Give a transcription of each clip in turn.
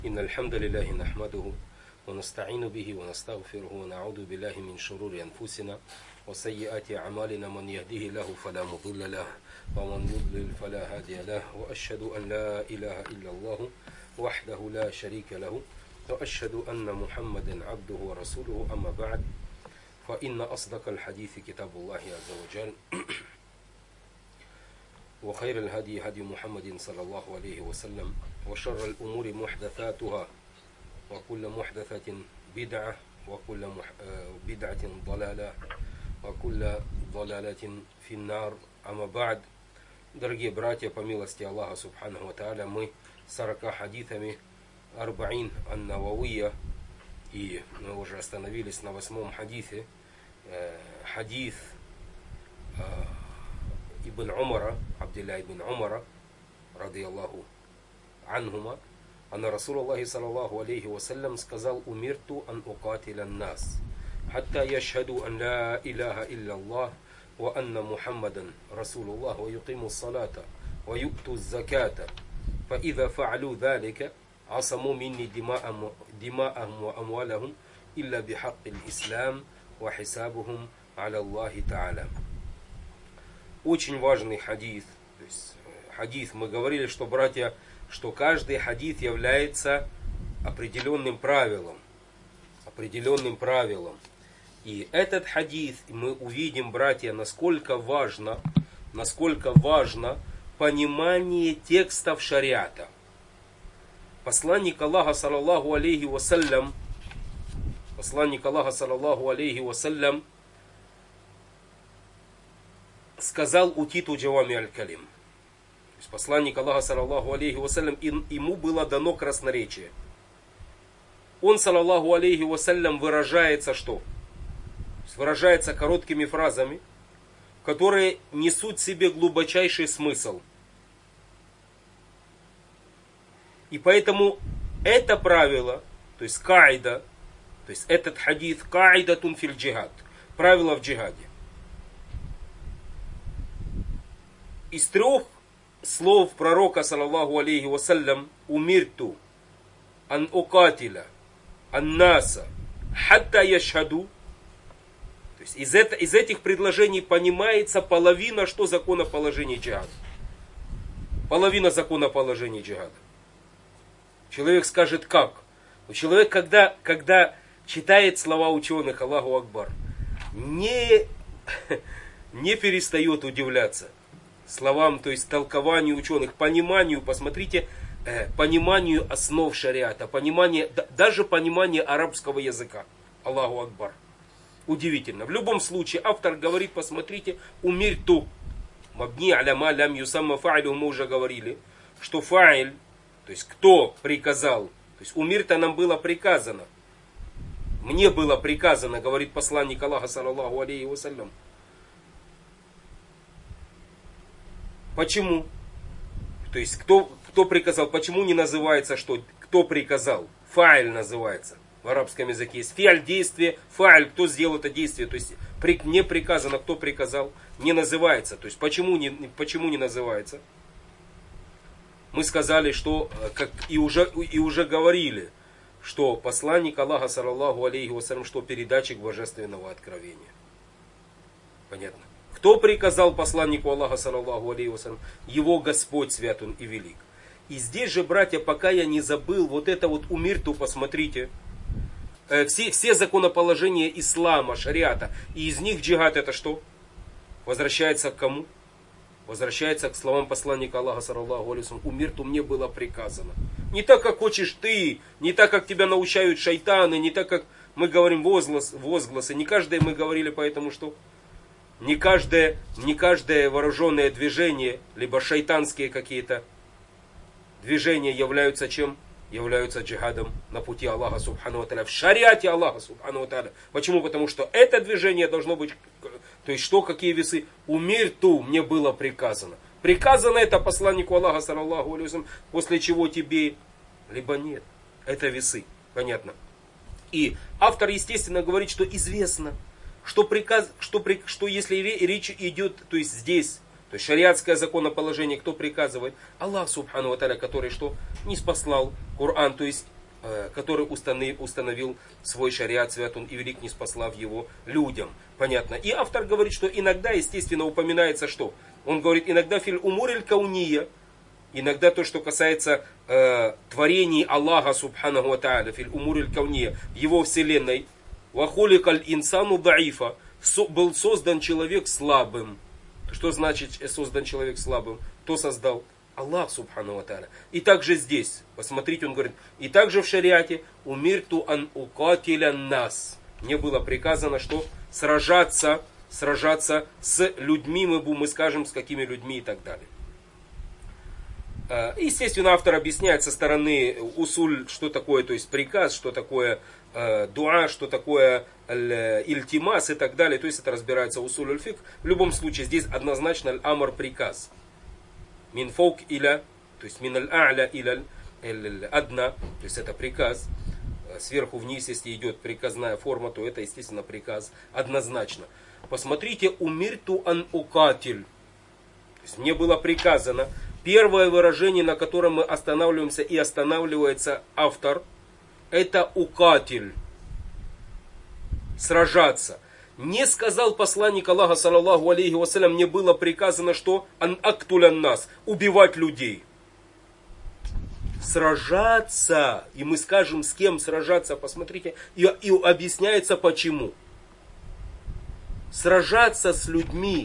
إن الحمد لله نحمده ونستعين به ونستغفره ونعوذ بالله من شرور أنفسنا وسيئات أعمالنا من يهده له فلا مضل له ومن يضلل فلا هادي له وأشهد أن لا إله إلا الله وحده لا شريك له وأشهد أن محمدا عبده ورسوله أما بعد فإن أصدق الحديث كتاب الله عز وجل وخير الهدي هدي محمد صلى الله عليه وسلم وشر الأمور محدثاتها وكل محدثة بدعة وكل بدعة ضلالة وكل ضلالة في النار. أما بعد, дорогие братья, по милости Аллаха Субханаху ва Тааля, мы 40 хадитами Арбаин ан-Нававия, и мы уже остановились на 8-м хадисе, хадис Ибн Умара, Абдилля ибн Умара, ради Аллаху анхума, анна Расулаллахи саллаллаху алейхи вассалям сказал: «Умирту ан укатиля нас, хатта яшхаду ан ла илляха илля Аллах, ва анна Мухаммадан Расулуллах, ва юқиму салата, ва юкту заката, фа иза фа'алу залика, асаму минни дима'ахум ва амвалахум, илля бихакки ислам, ва хисабухум аля Аллахи Та'аля». Очень важный хадис. То есть, хадис, мы говорили, что, братья, что каждый хадис является определенным правилом. Определенным правилом. И этот хадис, мы увидим, братья, насколько важно понимание текстов шариата. Посланник Аллаха, саллаллаху алейхи вассалям, сказал утиту джавами аль-калим. То есть посланник Аллаха, саллаллаху алейхи вассалям, ему было дано красноречие. Он, саллаллаху алейхи вассалям, выражается что? То есть выражается короткими фразами, которые несут в себе глубочайший смысл. И поэтому это правило, то есть каида, то есть этот хадис каидатун филь джихад, правило в джихаде. Из 3 слов пророка, саллаллаху алейхи вассалям, умирту ан укатиля ан-наса хатта яшхаду, то есть из этих предложений понимается половина, что законоположение джихада. Половина законоположения джихада. Человек скажет как? Человек, когда читает слова ученых, Аллаху Акбар, не перестает удивляться словам, то есть толкованию ученых, пониманию, посмотрите, пониманию основ шариата, даже понимание арабского языка. Аллаху Акбар. Удивительно. В любом случае, автор говорит, посмотрите, умирту. Мабни аля ма лям юсамма фа'илю, мы уже говорили, что фа'иль, то есть кто приказал, то есть умирта нам было приказано. Мне было приказано, говорит посланник Аллаха, саллаллаху алейхи вассалям. Почему? То есть, кто приказал? Почему не называется, что кто приказал? Фа'иль называется. В арабском языке есть фиаль, действие, фа'иль, кто сделал это действие. То есть, не приказано, кто приказал, не называется. То есть, почему не называется? Мы сказали, что, и уже говорили, что посланник Аллаха, саллаллаху алейхи вассалям, что передатчик божественного откровения. Понятно? Кто приказал посланнику Аллаха, саллаллаху алейхи вассалям? Его Господь свят Он и велик. И здесь же, братья, пока я не забыл, вот это вот умирту, посмотрите, все законоположения ислама, шариата, и из них джихад это что? Возвращается к кому? Возвращается к словам посланника Аллаха, саллаллаху алейхи вассалям: умирту, мне было приказано. Не так, как хочешь ты, не так, как тебя научают шайтаны, не так, как мы говорим возгласы. Не каждое мы говорили, поэтому что? Не каждое вооруженное движение, либо шайтанские какие-то движения являются чем? Являются джихадом на пути Аллаха Субхану ва Тааля, в шариате Аллаха Субхану ва Тааля. Почему? Потому что это движение должно быть, то есть что, какие весы? Умирту, мне было приказано. Приказано это посланнику Аллаха, саллаллаху алейхи вассалям, после чего тебе, либо нет. Это весы, понятно. И автор, естественно, говорит, что известно, что если речь идет, то есть здесь, То есть шариатское законоположение кто приказывает? Аллах Субхану ва Тааля, который что? Не спаслал Коран, то есть который установил свой шариат святун и велик, не спаслав его людям. Понятно. И автор говорит, что иногда, естественно, упоминается что? Он говорит, иногда филь умуриль кауния, иногда то, что касается творений Аллаха Субханаху ва Тааля, филь умуриль кауния, в его вселенной, вахуликаль инсану даифа, был создан человек слабым. Что значит создан человек слабым? Кто создал? Аллах Субхану ва Тааля. И также здесь, посмотрите, он говорит, и также в шариате умирту ан укатиля нас. Мне было приказано, что сражаться с людьми, мы скажем, с какими людьми и так далее. Естественно, автор объясняет со стороны усуль, что такое, то есть приказ, что такое дуа, что такое ильтимас и так далее. То есть это разбирается усуль аль-фик. В любом случае, здесь однозначно аль-амр приказ. Мин фаук иля, то есть мин аль-а'ля иля адна, то есть это приказ. Сверху вниз, если идет приказная форма, то это, естественно, приказ однозначно. Посмотрите, умирту ан укатиль. То есть мне было приказано. Первое выражение, на котором мы останавливаемся и останавливается автор, это укатиль. Сражаться. Не сказал посланник Аллаха, саллаллаху алейхи вассалям, мне было приказано, что ан актулян нас, убивать людей. Сражаться. И мы скажем, с кем сражаться, посмотрите. И объясняется почему. Сражаться с людьми.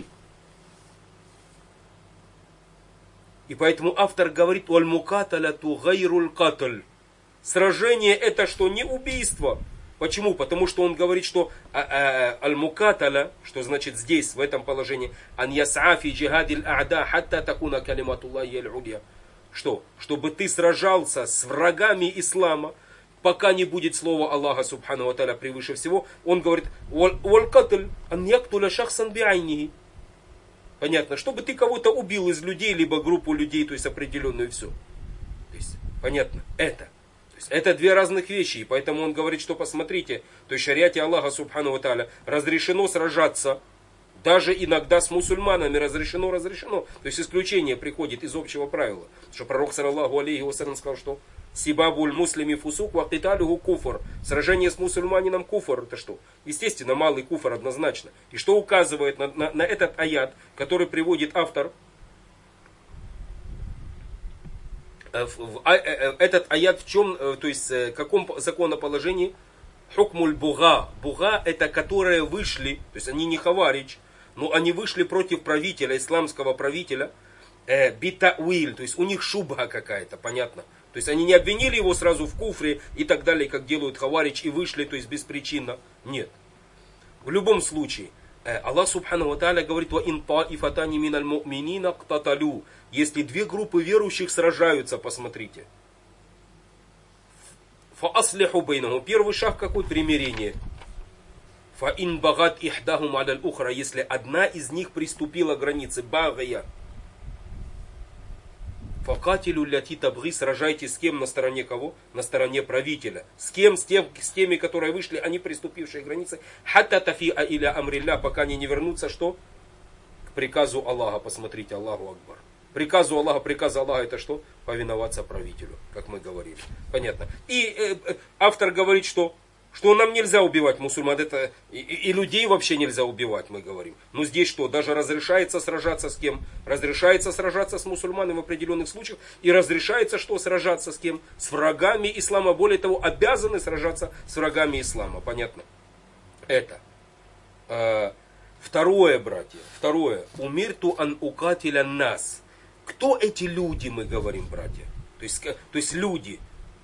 И поэтому автор говорит, «Валь-мукаталяту гайруль катль». Сражение это что? Не убийство. Почему? Потому что он говорит, что аль-мукаталя, что значит здесь, в этом положении, ан ясафи джихадиль а'да хатта такуна калиматуллахи аль-удья. Что? Чтобы ты сражался с врагами ислама, пока не будет слова Аллаха Субхану ва Тааля превыше всего. Он говорит, «Валь-катль ан яктуля шахсан би'айнихи». Понятно, чтобы ты кого-то убил из людей, либо группу людей, то есть определенную, все. То есть, понятно, это. То есть, это две разных вещи, и поэтому он говорит, что посмотрите, то есть в шариате Аллаха Субхану ва Тааля разрешено сражаться, даже иногда с мусульманами разрешено. То есть исключение приходит из общего правила. Что пророк, саллаллаху алейхи вассалям, сказал, что сибабуль муслими фусук ва киталюху куфр. Сражение с мусульманином куфр. Это что? Естественно, малый куфр однозначно. И что указывает на этот аят, который приводит автор? Этот аят в чем, то есть в каком законоположении? Хукмуль буга. Буга это которые вышли, то есть они не хаваридж, но они вышли против правителя, исламского правителя, битауиль, то есть у них шубха какая-то, понятно. То есть они не обвинили его сразу в куфре и так далее, как делают хаваридж, и вышли, то есть беспричинно. Нет. В любом случае, Аллах Субхану ва Тааля говорит, «Ва ин таифатани миналь му'минина ктаталю». Если две группы верующих сражаются, посмотрите. Фа аслиху бейнахум. Первый шаг какой? Примирение. Фа ин багат ихдахум аляль ухра. Если одна из них приступила к границе, багая. Факатилю ляти табги, сражайтесь с кем, на стороне кого? На стороне правителя. С кем? С теми, которые вышли, они приступившие к границе. Хатта тафиа иля амрилля, пока они не вернутся, что? К приказу Аллаха. Посмотрите, Аллаху Акбар. Приказ Аллаха это что? Повиноваться правителю, как мы говорили. Понятно. И автор говорит, что нам нельзя убивать мусульман, это и людей вообще нельзя убивать, мы говорим. Но здесь что? Даже разрешается сражаться с кем? Разрешается сражаться с мусульманами в определенных случаях. И разрешается что? Сражаться с кем? С врагами ислама. Более того, обязаны сражаться с врагами ислама. Понятно? Это. Второе, братья. Умирту ан укатиля нас. Кто эти люди, мы говорим, братья? То есть люди.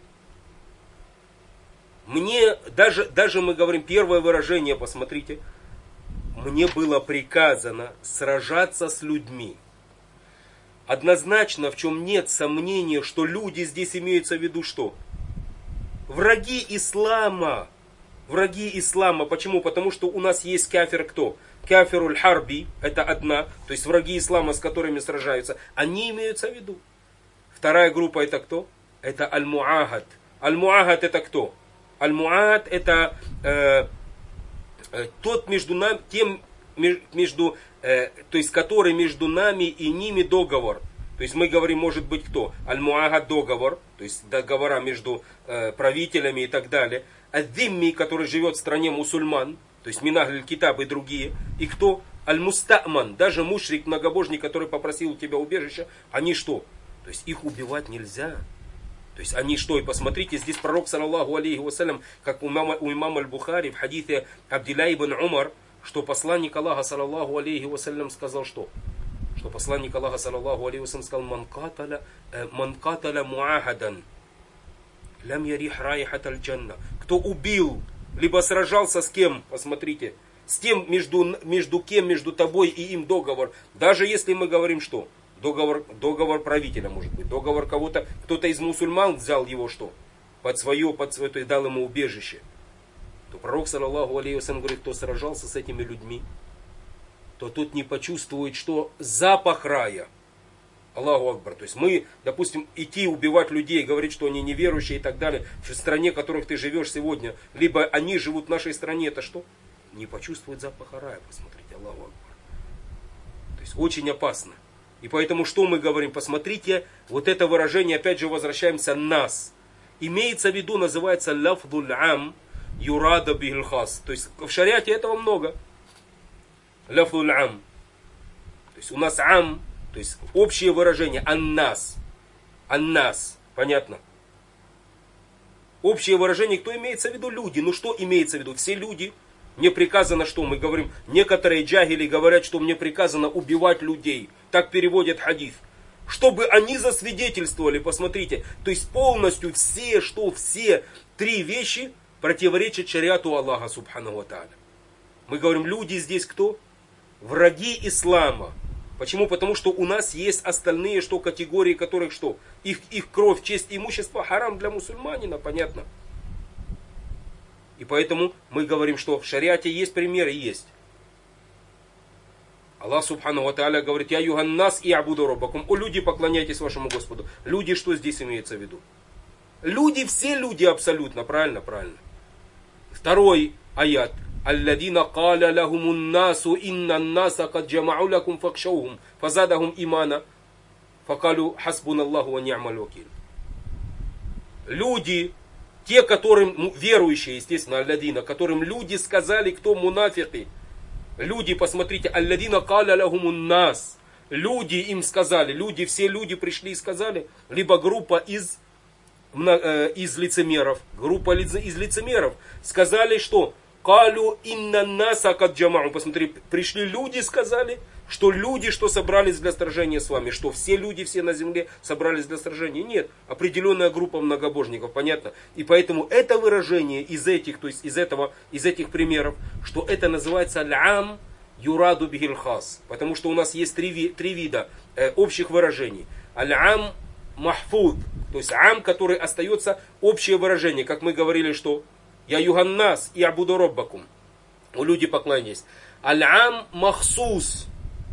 Мне, даже мы говорим, первое выражение, посмотрите. Мне было приказано сражаться с людьми. Однозначно, в чем нет сомнения, что люди здесь имеются в виду что? Враги ислама. Враги ислама. Почему? Потому что у нас есть кафир кто? Кафируль харби, это одна, то есть враги ислама, с которыми сражаются, они имеются в виду. Вторая группа это кто? Это аль-муахад. Аль-муахад это кто? Аль-муахад это тот между то есть который между нами и ними договор. То есть мы говорим, может быть, кто? Аль-Муагад договор, то есть договора между правителями и так далее. Ад-Димми, который живет в стране мусульман, то есть Минагль Китаб и другие. И кто? Аль-Мустаман, даже мушрик, многобожник, который попросил у тебя убежища, они что? То есть их убивать нельзя. То есть они что? И посмотрите, здесь пророк, саллаллаху алейхи вассалям, как у имама Аль-Бухари в хадите Абдилля ибн Умар, что посланник Аллаха, саллаллаху алейхи вассалям, сказал что? Что посланник Аллаха, саллаллаху алейхи вассалям, сказал: «Ман каталя муахадан, лям ярих раихат аль-джанна». Кто убил, либо сражался с кем, посмотрите, с тем, между кем, между тобой и им договор. Даже если мы говорим, что договор правителя может быть, договор кого-то, кто-то из мусульман взял его что? Под свое, то есть дал ему убежище. То пророк, саллаллаху алейхи вассалям, говорит, кто сражался с этими людьми, то тут не почувствует, что запах рая. Аллаху Акбар. То есть мы, допустим, идти убивать людей, говорить, что они неверующие и так далее, в стране, в которых ты живешь сегодня, либо они живут в нашей стране, это что? Не почувствует запаха рая, посмотрите, Аллаху Акбар. То есть очень опасно. И поэтому что мы говорим? Посмотрите, вот это выражение, опять же возвращаемся, нас. Имеется в виду, называется лафдуль ам юрада бихиль хас. То есть в шариате этого много. Лафдуль ам. То есть у нас ам, то есть общее выражение, аннас. Аннас. Понятно? Общее выражение, кто имеется в виду? Люди. Ну что имеется в виду? Все люди. Мне приказано, что мы говорим, некоторые джагили говорят, что мне приказано убивать людей. Так переводят хадис. Чтобы они засвидетельствовали, посмотрите. То есть полностью все три вещи противоречат шариату Аллаха субханаху ва тааля. Мы говорим, люди здесь кто? Враги ислама. Почему? Потому что у нас есть остальные категории, которых что? Их кровь, честь, имущество харам для мусульманина, понятно? И поэтому мы говорим, что в шариате есть примеры, есть. Аллах субхану ва тааля говорит: «Я юганнас и абуду роббакум». О, люди, поклоняйтесь вашему Господу. Люди, что здесь имеется в виду? Люди, все люди абсолютно, правильно, правильно. Второй аят. «Алладина каля лахумун насу инна наса кад джамау лакум факшаухум фазадахум имана факалю хасбуналлаху ва ни'маль вакиль». Люди, те, которым, верующие, естественно, алладина, которым люди сказали, кто мунафики. Люди, посмотрите, алладина каля лахумун нас. Люди им сказали, все люди пришли и сказали, либо группа из лицемеров, сказали, что калю инна наса кад джамау. Посмотри, пришли люди, сказали, что люди, что собрались для сражения с вами, что все люди, все на земле собрались для сражения. Нет, определенная группа многобожников, понятно. И поэтому это выражение из этих примеров, что это называется аль-ам юраду бихиль хас. Потому что у нас есть три вида общих выражений. Аль-ам махфуд, то есть ам, который остается общее выражение, как мы говорили, что я юганнас и абуду роббакум. У люди поклоняйтесь. Аль-ам махсус.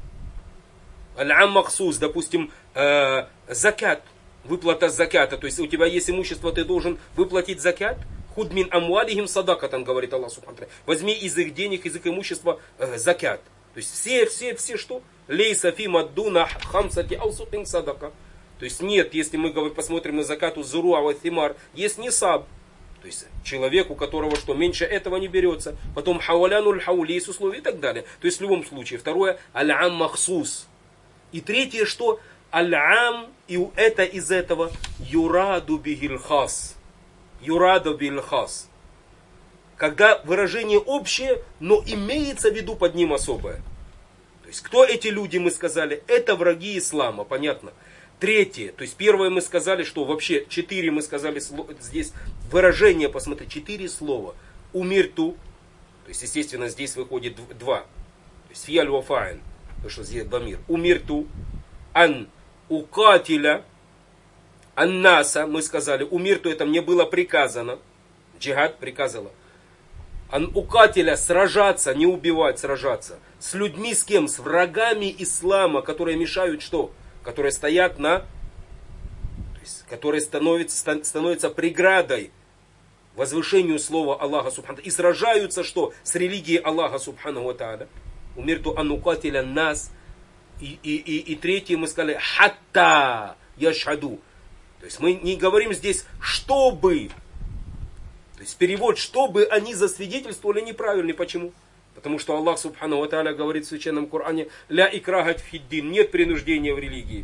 Аль-ам махсус, допустим, закят, выплата закята. То есть у тебя есть имущество, ты должен выплатить закят. Худ мин амвалихим садакатан, говорит Аллах субхану ва тааля. Возьми из их денег, из их имущества закят. То есть все что? Лейса фи маддуна хамсати аусутин садака. То есть нет, если мы посмотрим на закату зуруа ва thimar, есть нисаб. То есть человек, у которого что, меньше этого не берется. Потом хавалянул хаули, есть условия и так далее. То есть в любом случае. Второе, аль-ам махсус. И третье, что аль-ам, и это из этого юраду бихиль хас. Юраду бихиль хас. Когда выражение общее, но имеется в виду под ним особое. То есть кто эти люди, мы сказали? Это враги ислама, понятно. Третье, то есть первое мы сказали, что вообще 4 мы сказали здесь выражение, посмотри, 4 слова. Умирту, то есть естественно здесь выходит 2. То есть фиаль ва фа'иль, потому что здесь дамир. Умирту, ан укатиля, аннаса, мы сказали, умирту, это мне было приказано. Джихад приказала. Ан укатиля, сражаться, не убивать, сражаться. С людьми с кем? С врагами ислама, которые мешают что? Которые стоят то есть, которые становятся преградой возвышению слова Аллаха субхану. И сражаются что? С религией Аллаха субхану ва тааля. умирту анукатиля нас. И третье мы сказали хатта яшхаду. То есть мы не говорим здесь чтобы. То есть перевод чтобы они засвидетельствовали неправильный. Почему? Потому что Аллах Субхану ва Тааля говорит в Священном Коране: ля икрахат фиддин, нет принуждения в религии.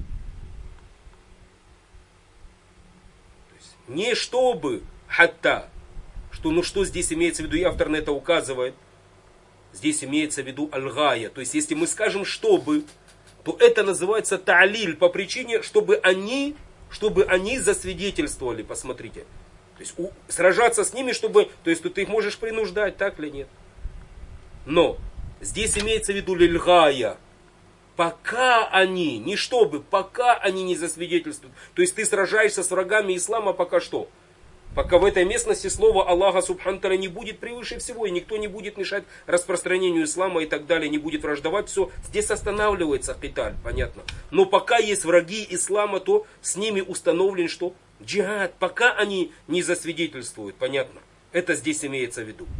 То есть, не чтобы хатта. Что здесь имеется в виду, и автор на это указывает. Здесь имеется в виду аль-гая. То есть если мы скажем чтобы, то это называется та'лиль по причине, чтобы они засвидетельствовали, посмотрите. То есть сражаться с ними, чтобы, то есть ты их можешь принуждать, так или нет? Но здесь имеется в виду лильгая. Пока они, не чтобы, пока они не засвидетельствуют. То есть ты сражаешься с врагами ислама, пока что? Пока в этой местности слово Аллаха Субхану Тааля не будет превыше всего, и никто не будет мешать распространению ислама и так далее, не будет враждовать, все, здесь останавливается киталь, понятно. Но пока есть враги ислама, то с ними установлен что? Джихад, пока они не засвидетельствуют, понятно. Это здесь имеется в виду.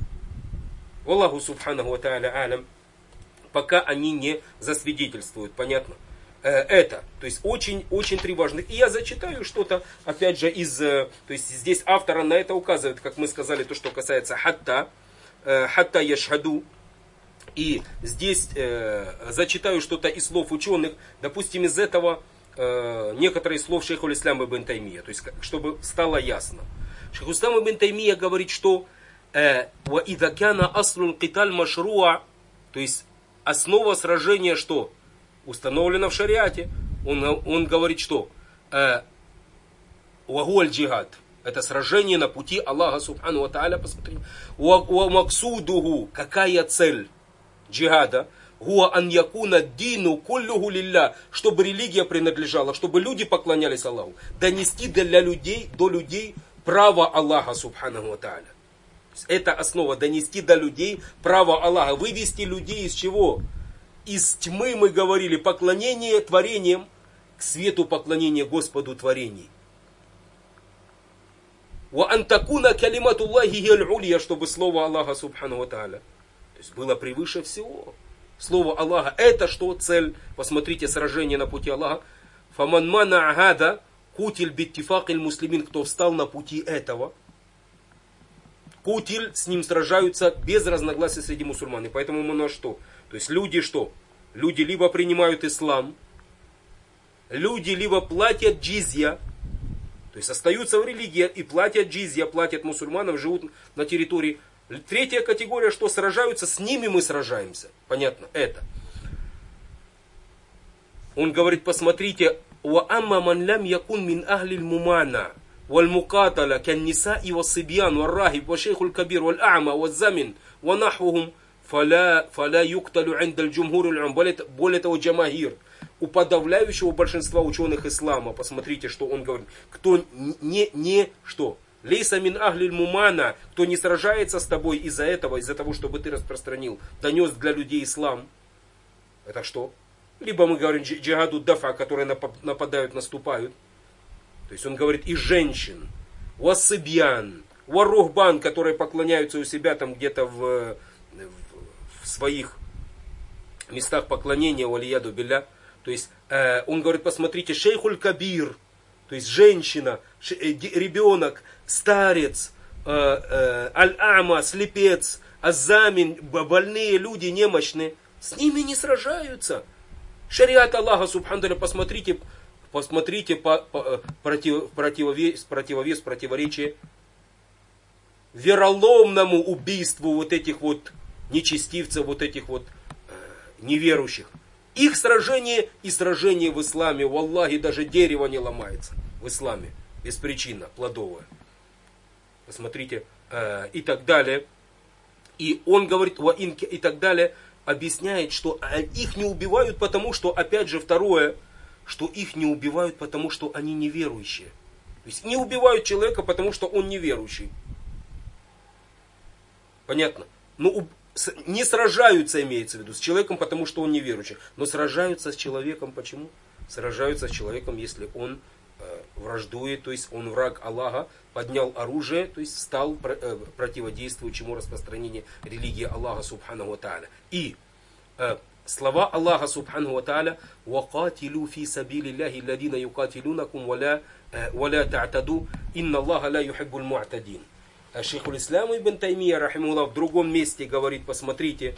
Аллаху Субханаху ва Тааля алям, пока они не засвидетельствуют, понятно. Это, то есть очень три важных. И я зачитаю что-то, опять же, то есть здесь автора на это указывает, как мы сказали, то, что касается хатта яшхаду. И здесь зачитаю что-то из слов ученых, допустим, из этого некоторые слов шейху ислама ибн Таймия, то есть, чтобы стало ясно. Шейх ислам ибн Таймия говорит, что وَإِذَا كَانَ أَصْلُ الْقِتَالِ مَشْرُوعًا, то есть основа сражения что? Установлено в шариате. Он говорит, что «Вагуаль джихад» — это сражение на пути Аллаха Субхану ва Тааля, посмотрите. «Максудуху» — какая цель джихада? «Гуа ан якуна дину куллюху лилля», чтобы религия принадлежала, чтобы люди поклонялись Аллаху. Донести до людей право Аллаха Субхану ва Тааля. Это основа, донести до людей право Аллаха. Вывести людей из чего? Из тьмы, мы говорили, поклонение творениям, к свету поклонения Господу творений. Ва антакуна калиматуллахи хияль улья, чтобы слово Аллаха Субхану ва Тааля, то есть было превыше всего. Слово Аллаха — это что? Цель. Посмотрите, сражение на пути Аллаха. Фаман мана агада кутиль биттифакиль муслимин, кто встал на пути этого. Кутиль, с ним сражаются без разногласий среди мусульман. И поэтому мы на что? То есть люди что? Люди либо принимают ислам, люди либо платят джизья, то есть остаются в религии и платят джизья, платят мусульманам, живут на территории. Третья категория, что сражаются, с ними мы сражаемся. Понятно? Это. Он говорит, посмотрите, وَأَمَّا مَنْ لَمْ يَكُنْ مِنْ أَهْلِ الْمُمَانَةِ والمقاتلة كالنساء والصبيان والراهب والشيخ الكبير والأعمى والزمن ونحوهم فلا يقتل عند الجمهور العام. Более того, джамахир, у подавляющего большинства ученых ислама, посмотрите, что он говорит, кто что? Лейса мин ахлиль мумана, кто не сражается с тобой из-за того, чтобы ты распространил, донес для людей ислам. Это что? Либо мы говорим джихаду дафа, которые нападают, наступают. То есть он говорит и женщин, уассыбьян, уаррухбан, которые поклоняются у себя там где-то в своих местах поклонения, валияду билля. То есть он говорит, посмотрите, шейхуль кабир, то есть женщина, ребенок, старец, аль-ама, слепец, азамин, больные люди, немощные, с ними не сражаются. Шариат Аллаха, субхану та'аля, посмотрите противоречие вероломному убийству вот этих вот нечестивцев, вот этих вот неверующих. Их сражение и сражение в исламе, валлахи, даже дерево не ломается в исламе, беспричинно, плодовое. Посмотрите, и так далее. И он говорит, и так далее, объясняет, что их не убивают, потому что, опять же, второе, что их не убивают, потому что они неверующие. То есть не убивают человека, потому что он неверующий. Понятно? Но не сражаются, имеется в виду, с человеком, потому что он неверующий. Но сражаются с человеком, почему? Сражаются с человеком, если он враждует, то есть он враг Аллаха, поднял оружие, то есть стал противодействующему распространению религии Аллаха Субхану ва Тааля. И слова Аллаха Субхану ва Тааля: «Вакатилу фи сабилиллахи ладина юкатилунакум валя та'таду, инна Аллаха ла юхиббуль му'тадин». А Шейхуль Ислам ибн Таймия, рахимахуллах, в другом месте говорит, посмотрите,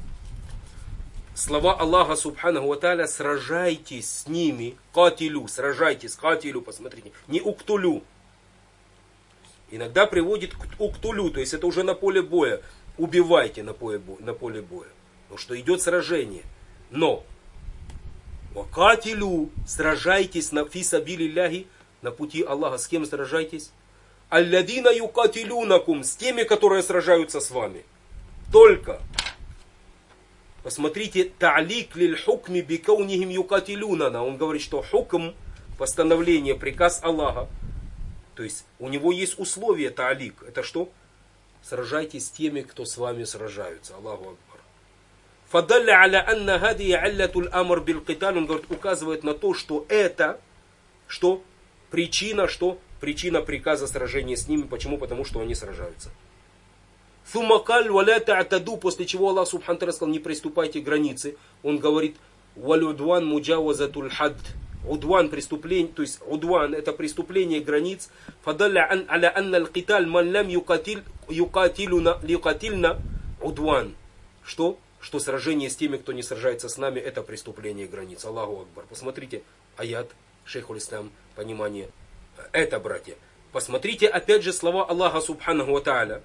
слова Аллаха Субхану ва Тааля: «Сражайтесь с ними», катилю, сражайтесь, катилю, посмотрите, не уктулю. Иногда приводит к уктулю, то есть это уже на поле боя. Убивайте на поле боя. Потому что идет сражение. Но вакатилю, сражайтесь на фисабилилляхи, на пути Аллаха. С кем сражайтесь? Алладина юкатилюнакум, с теми, которые сражаются с вами. Только. Посмотрите, та'лик лиль хукми бикаунихим юкатилюнана. Он говорит, что хукм, постановление, приказ Аллаха. То есть у него есть условие та'лик. Это что? Сражайтесь с теми, кто с вами сражаются. Аллаху Акбар. Фадалля аля анна хадия аллятуль амр бил киталь. Он говорит, указывает на то, что это, что причина приказа сражения с ними. Почему? Потому что они сражаются. Сумакаль валя та'таду. После чего Аллах Субхану ва Тааля сказал: не приступайте к границе. Он говорит: валюдван муджавазатуль хадд. Удван преступление, то есть удван это преступление границ. Фадалля аля анна аль-киталь ман лам юкатильна удван. Что сражение с теми, кто не сражается с нами, это преступление границ. Аллаху Акбар. Посмотрите аят Шейхуль Ислам, понимание. Это, братья. Посмотрите опять же слова Аллаха Субханаху ва Тааля.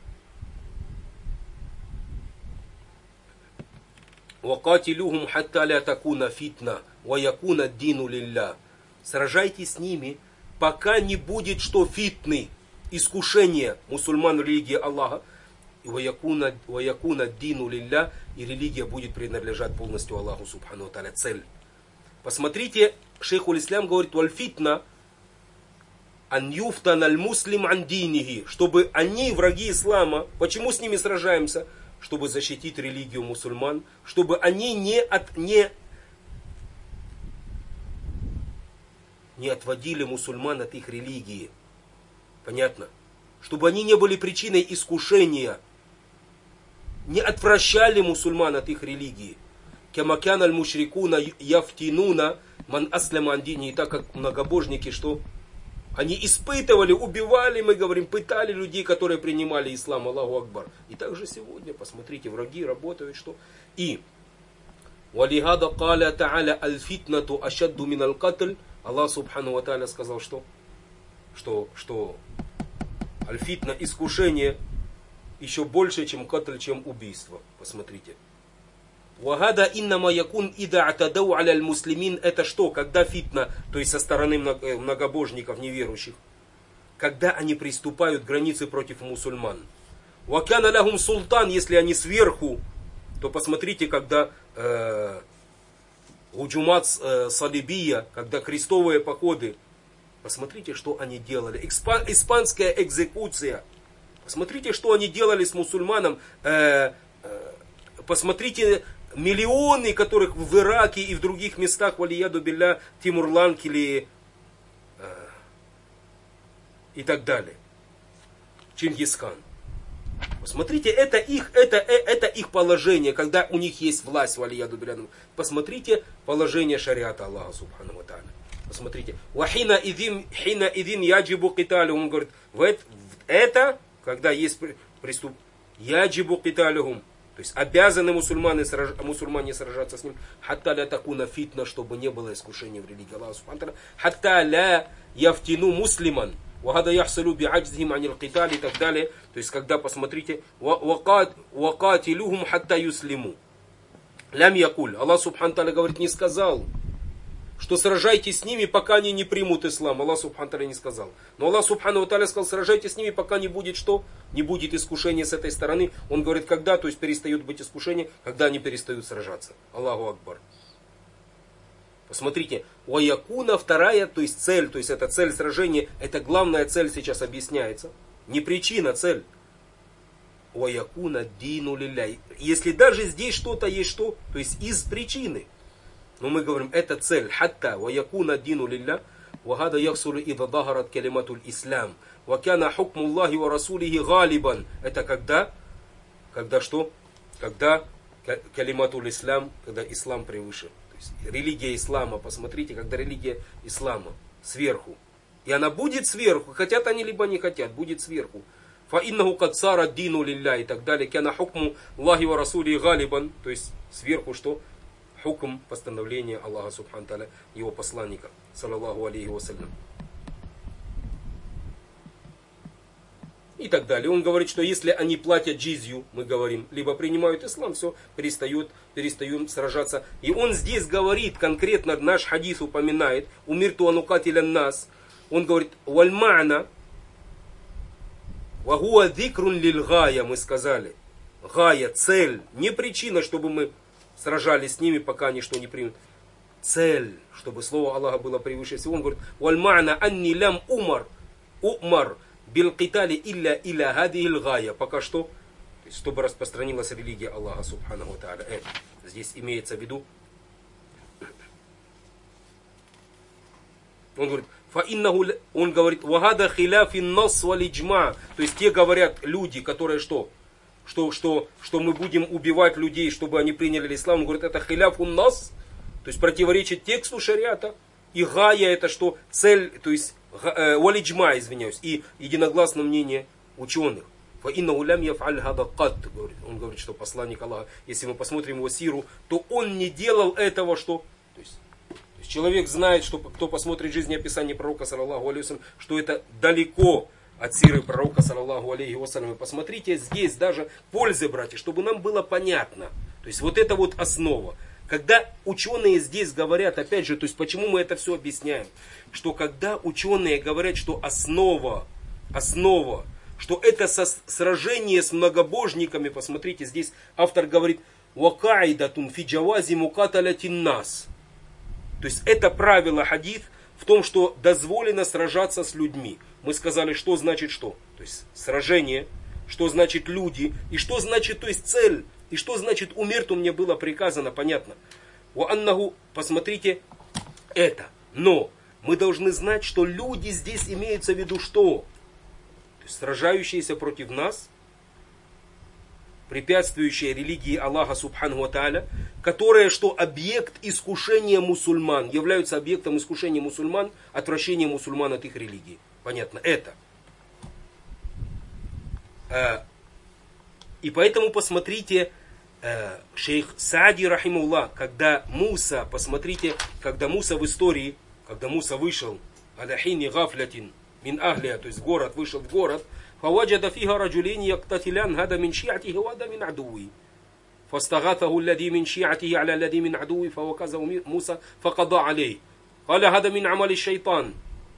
«Вакатилюхум хатта ля такуна фитна, ва якуна дину лилля». Сражайтесь с ними, пока не будет что фитны, искушение мусульман в религии Аллаха, и ва якуна дину лилля, и религия будет принадлежать полностью Аллаху Субхану ва Тааля. Цель. Посмотрите, Шейхуль Ислам говорит: «Валь фитна ан юфтан аль муслим ан динихи», чтобы они, враги ислама, почему с ними сражаемся? Чтобы защитить религию мусульман, чтобы они не отводили мусульман от их религии. Понятно? Чтобы они не были причиной искушения, не отвращали мусульман от их религии. Камакян аль-мушрикуна яфтинуна ман аслама ан дини. И так как многобожники, что они испытывали, убивали, мы говорим, пытали людей, которые принимали ислам. Аллаху Акбар. И также сегодня, посмотрите, враги работают, что? И «Валихада каля та'аля аль-фитнату ашадду мин аль-катль». Аллах Субхану ва Тааля сказал, что аль-фитна, искушение, еще больше, чем катль, чем убийство. Посмотрите. «Вагада иннама якун ида атадау аля аль-муслимин». Это что? Когда фитна, то есть со стороны многобожников, неверующих, когда они приступают к границе против мусульман. «Вакяна лахум султан», если они сверху, то посмотрите, когда уджумат салибия, когда крестовые походы, посмотрите, что они делали. Испанская экзекуция. Посмотрите, что они делали с мусульманом. Посмотрите, миллионы, которых в Ираке и в других местах, валияду билля, Тимурланг или и так далее. Чингисхан. Посмотрите, это их положение, когда у них есть власть, валияду билля. Посмотрите положение шариата Аллаха Субхану ва Тааля. Посмотрите. Вахина идин яджибу киталюхум. Он говорит, это, когда есть преступ, яджибу киталюхум. То есть обязаны мусульмане сражаться с ним. Хатта ля такуна фитна, чтобы не было искушения в религии Аллаха Субхану ва Тааля. Хатта ля яфтину муслиман. Вагада яхсалю би'аджзихим анил киталь и так далее. То есть когда, посмотрите, вакатилюхум хатта юслиму. Лям якуль. Аллах Субхану ва Тааля говорит, не сказал, что сражайтесь с ними, пока они не примут ислам. Аллах Субхану ва Тааля не сказал. Но Аллах Субхану ва Тааля сказал, сражайтесь с ними, пока не будет что? Не будет искушения с этой стороны. Он говорит, когда? То есть перестают быть искушения, когда они перестают сражаться. Аллаху Акбар. Посмотрите, уаякуна вторая, то есть цель, то есть это цель сражения, это главная цель сейчас объясняется. Не причина, цель. Уаякуна дину лилляй. Если даже здесь что-то есть что, то есть из причины. Но мы говорим, это цель. Хатта уаякуна дину лилля. Вагада яхсулу ида дахарат калиматуль ислам. Вакяна хукмуллахи ва расулихи галибан. Это когда что? Когда калиматуль ислам, когда ислам превыше. То есть религия ислама, посмотрите, когда религия ислама сверху. И она будет сверху, хотят они либо не хотят, будет сверху. فَإِنَّهُ قَدْ صَارَ الدِّينُ لِلَّهِ и так далее. كَانَ حُكْمُ اللَّهِ وَرَسُولِهِ غَالِبًا. То есть сверху что? Хукм, постановление Аллаха Субхану Тааля, его посланника, саллаллаху алейхи вассалям. И так далее. Он говорит, что если они платят джизью, мы говорим, либо принимают ислам, все, перестаем сражаться. И он здесь говорит, конкретно наш хадис упоминает, умирту анукатиля нас. Он говорит, вальмана, вагуа дикрун лиль гая, мы сказали. Гая, цель, не причина, чтобы мы сражались с ними, пока они что не примут. Цель, чтобы слово Аллаха было превыше всего. Он говорит, вальмана анни лям умар билкитали илля хадихил гая. Пока что, то есть, чтобы распространилась религия Аллаха Субханаху ва Тааля. Здесь имеется в виду. Он говорит, он говорит, вагада хиляфин нас валиджма. То есть те говорят люди, которые что мы будем убивать людей, чтобы они приняли ислам. Он говорит, это хиляфун нас, то есть противоречит тексту шариата. И гая это что? Цель, то есть валиджма, извиняюсь, и единогласное мнение ученых. Он говорит, что посланник Аллаха, если мы посмотрим его сиру, то он не делал этого, что... То есть человек знает, что кто посмотрит жизнеописание пророка, саллаллаху алейхи вассалям, что это далеко от сиры пророка, саллаллаху алейхи вассалям. И посмотрите здесь даже пользы, братья, чтобы нам было понятно. То есть вот это вот основа. Когда ученые здесь говорят, опять же, то есть почему мы это все объясняем? Что когда ученые говорят, что основа, что это сражение с многобожниками, посмотрите, здесь автор говорит, «Вакаидатун фи джавази мукаталятин нас». То есть это правило хадис в том, что дозволено сражаться с людьми. Мы сказали, что значит что? То есть сражение, что значит люди, и что значит, то есть цель, и что значит умерту мне было приказано, понятно. Уаннаху, посмотрите, это. Но мы должны знать, что люди здесь имеются в виду что? То есть сражающиеся против нас, препятствующие религии Аллаха Субхану ва Тааля, которые, что объект искушения мусульман, являются объектом искушения мусульман, отвращения мусульман от их религии. Понятно? Это. И поэтому посмотрите, шейх Саади рахимуллах, когда Муса, посмотрите, когда Муса в истории, когда Муса вышел, аляхини гафлятин мин ахлия, то есть город, вышел в город, فوجد فيها رجلين يقتتلان هذا من شيعته وهذا من عدوه فاستغاثه الذي من شيعته على الذي من عدوه فوكزه موسى فقضى عليه قال هذا من عمل الشيطان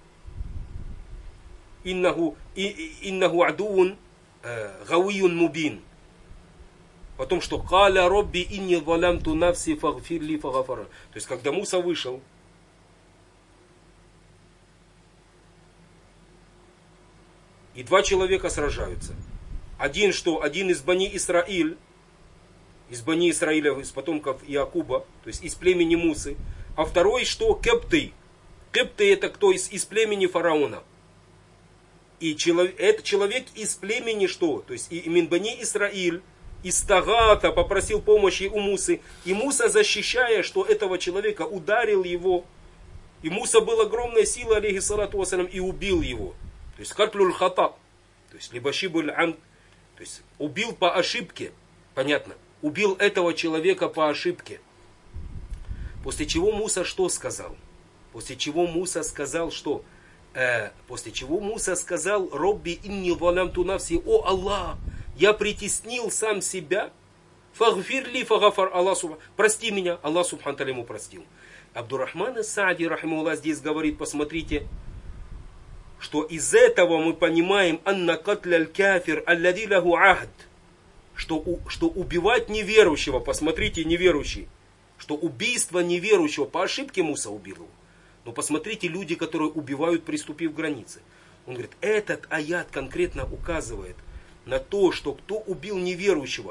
إنه عدو غوي مبين. Потом что? قال ربي إني ظلمت نفسي فاغفر لي فغفر. То есть когда Муса вышел, и два человека сражаются. Один что? Один из Бани Исраиль, из Иисраиля, из потомков Иакуба, то есть из племени Мусы. А второй что? Кепты. Кепты это кто? Из племени фараона. И это человек из племени что? То есть именно Бани Исраиль, из Тагата попросил помощи у Мусы. И Муса, защищая, что этого человека, ударил его. И Муса был огромной силой, алейхиссалату вассалям, и убил его. То есть катлюль хата, то есть либо шибуль ам, то есть убил по ошибке, понятно, убил этого человека по ошибке. После чего Муса что сказал? После чего Муса сказал что? После чего Муса сказал, Робби инни валямту навси, о Аллах, я притеснил сам себя, фагфирли фагафар Аллах, прости меня, Аллах субхану тааля ему простил. Абдуррахман ас-Саади рахимуллах здесь говорит, посмотрите, что из этого мы понимаем анна катляль кафир аллади лаху ахд, что убивать неверующего, посмотрите, неверующий, что убийство неверующего по ошибке Муса убил его. Но посмотрите, люди, которые убивают, приступив к границе. Он говорит, этот аят конкретно указывает на то, что кто убил неверующего,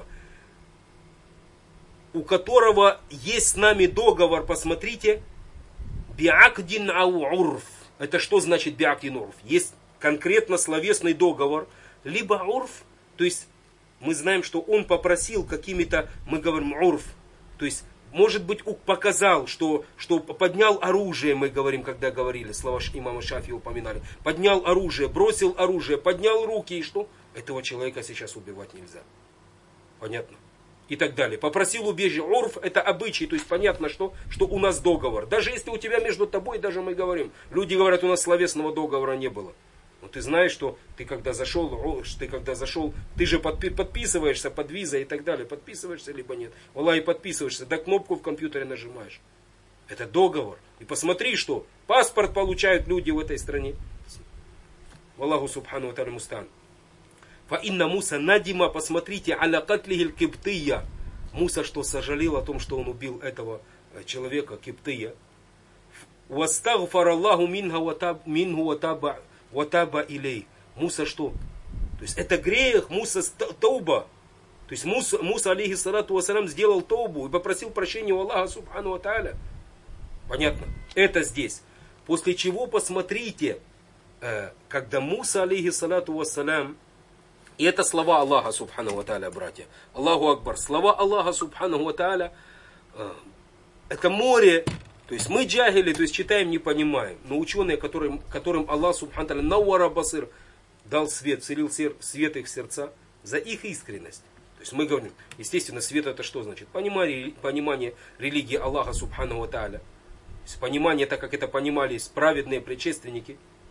у которого есть с нами договор, посмотрите, биакдин ау урф. Это что значит биакдин урф? Есть конкретно словесный договор, либо урф, то есть мы знаем, что он попросил какими-то, мы говорим, урф, то есть, может быть, показал, что поднял оружие, мы говорим, когда говорили, слова имама Шафии упоминали, поднял оружие, бросил оружие, поднял руки, и что? Этого человека сейчас убивать нельзя. Понятно? И так далее. Попросил убежище. Урф это обычай, то есть понятно, что у нас договор. Даже если у тебя между тобой, даже мы говорим, люди говорят, у нас словесного договора не было. Но ты знаешь, что ты когда зашел, ты же подписываешься под визой и так далее. Подписываешься либо нет. Аллах, и подписываешься, да кнопку в компьютере нажимаешь. Это договор. И посмотри, что паспорт получают люди в этой стране. Аллаху субхану ва тааля мустан. Фаинна Муса надима, посмотрите, аля катлихиль киптия. Муса что сожалел о том, что он убил этого человека, киптия. Вастагфар Аллаху минху ватаба илей. Муса что? То есть это грех, Муса тауба. То есть Муса алейхиссалату вассалям сделал таубу и попросил прощения у Аллаха субхану ва тааля. Понятно? Это здесь. После чего посмотрите, когда Муса алейхиссалату вассалям, и это слова Аллаха субхану ва тааля, братья. Аллаху Акбар. Слова Аллаха субхану ва тааля, это море. То есть мы джахили, то есть читаем, не понимаем. Но ученые, которым Аллах субхану ва тааля наввара басир, дал свет, вселил свет их сердца за их искренность. То есть мы говорим, естественно, свет это что значит? Понимание религии Аллаха субхану ва тааля. То есть понимание, так как это понимали праведные предшественники.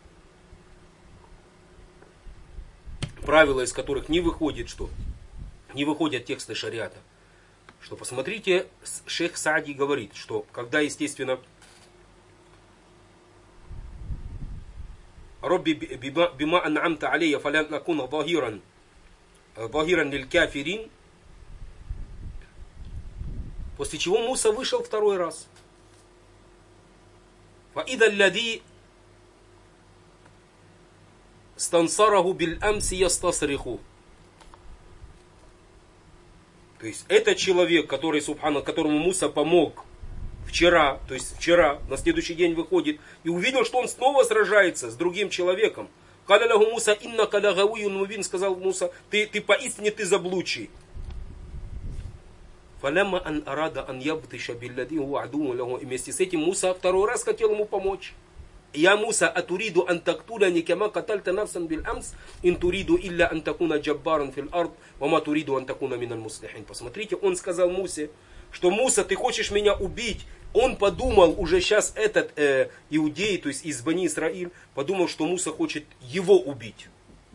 Правила, из которых не выходит что? Не выходят тексты шариата. Что посмотрите, шейх Саади говорит, что когда, естественно, Робби бима ан'амта алейя фалян накуна захиран лиль кафирин. После чего Муса вышел второй раз. Фаида аллади стансараху биль амси ястасриху. То есть это человек, которому Муса помог вчера, то есть вчера, на следующий день выходит и увидел, что он снова сражается с другим человеком. Каля лаху Муса инна каля гауиюн мубин, сказал Муса, ты поистине ты заблудший. Фалямма ан арада ан ябтиша биллади хуа адуун лаху. И вместе с этим Муса второй раз хотел ему помочь. Я Муса атуриду ан тактулани кама катальта нафсан биль амс ин туриду илля ан такуна джаббаран фил ард вама туриду ан такуна миналь муслихин. Посмотрите, он сказал Мусе, что Муса, ты хочешь меня убить. Он подумал, уже сейчас этот иудей, то есть из Бани Исраиль, подумал, что Муса хочет его убить.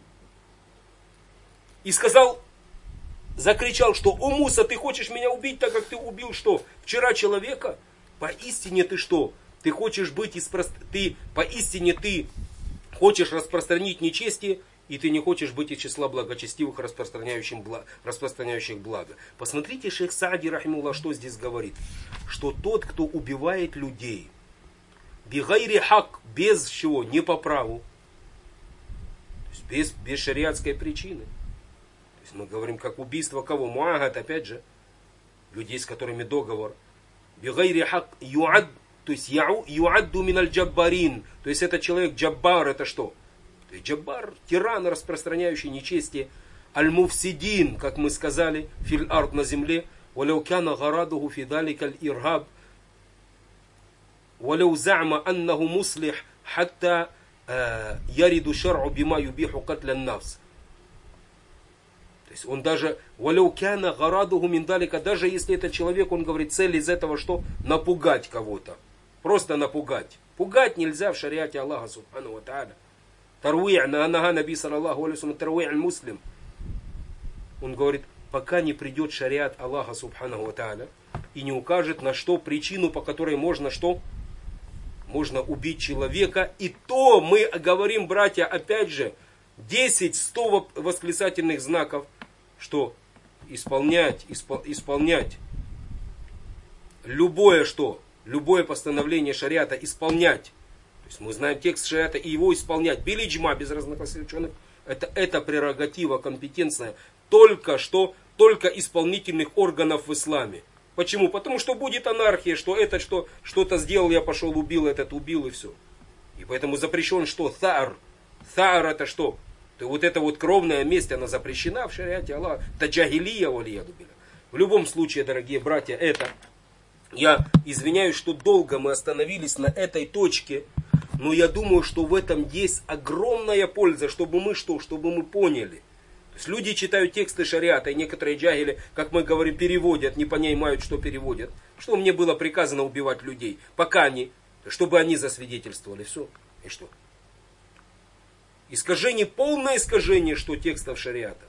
И сказал, закричал, что о Муса, ты хочешь меня убить, так как ты убил что? Вчера человека? Поистине ты что? Ты хочешь поистине ты хочешь распространить нечестие, и ты не хочешь быть из числа благочестивых, распространяющих благо. Посмотрите, шейх Саади, рахимуллах, что здесь говорит. Что тот, кто убивает людей, бигайри хак, без чего, не по праву, то есть без шариатской причины. То есть мы говорим, как убийство кого? Муагат, опять же, людей, с которыми договор. Бигайри хак юад, то есть юадду миналь джаббарин. То есть это человек джаббар, это что? То есть джаббар, тиран, распространяющий нечестие. Аль-муфсидин, как мы сказали, фил ард, на земле. Валяу кяна гарадуху фидалика аль-ирхаб. Валяу за'ма аннаху муслих хатта яриду шар'у бима юбиху катля нафс. То есть он даже, валяу кяна гарадуху миндалика, даже если этот человек, он говорит, цель из этого что? Напугать кого-то. Просто напугать. Пугать нельзя в шариате Аллаха субхану ва тааля. Таруи' на анага наби саллаллаху алейхи ва саллям, таруи' аль-муслим. Он говорит, пока не придет шариат Аллаха субхану ва тааля и не укажет на что причину, по которой можно что? Можно убить человека. И то мы говорим, братья, опять же, 10-100 восклицательных знаков, что исполнять любое что? Любое постановление шариата исполнять. То есть мы знаем текст шариата и его исполнять. Билиджма, без разногласий ученых, это прерогатива компетентная только исполнительных органов в исламе. Почему? Потому что будет анархия, что этот что-то сделал, я пошел убил, этот убил и все. И поэтому запрещен что? Tha'ar. Tha'ar это что? То То вот эта вот кровная месть, она запрещена в шариате Аллаха. Это джагилия валияду билля. В любом случае, дорогие братья, это... Я извиняюсь, что долго мы остановились на этой точке, но я думаю, что в этом есть огромная польза, чтобы мы что? Чтобы мы поняли. То есть люди читают тексты шариата, и некоторые джагили, как мы говорим, переводят, не понимают, что переводят. Что мне было приказано убивать людей, пока они, чтобы они засвидетельствовали. Все. И что? Искажение, полное искажение, что текстов шариата.